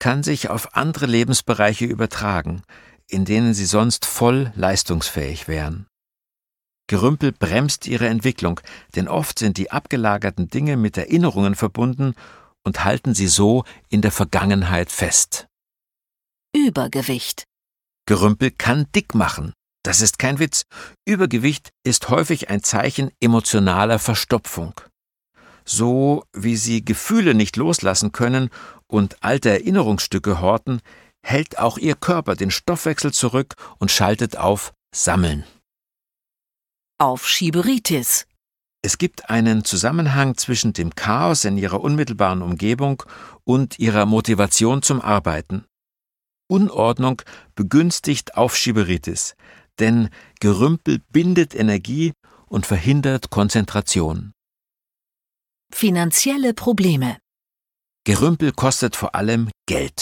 kann sich auf andere Lebensbereiche übertragen, in denen sie sonst voll leistungsfähig wären. Gerümpel bremst ihre Entwicklung, denn oft sind die abgelagerten Dinge mit Erinnerungen verbunden und halten sie so in der Vergangenheit fest. Übergewicht. Gerümpel kann dick machen. Das ist kein Witz. Übergewicht ist häufig ein Zeichen emotionaler Verstopfung. So wie sie Gefühle nicht loslassen können und alte Erinnerungsstücke horten, hält auch ihr Körper den Stoffwechsel zurück und schaltet auf Sammeln. Aufschieberitis. Es gibt einen Zusammenhang zwischen dem Chaos in ihrer unmittelbaren Umgebung und ihrer Motivation zum Arbeiten. Unordnung begünstigt Aufschieberitis, denn Gerümpel bindet Energie und verhindert Konzentration. Finanzielle Probleme. Gerümpel kostet vor allem Geld.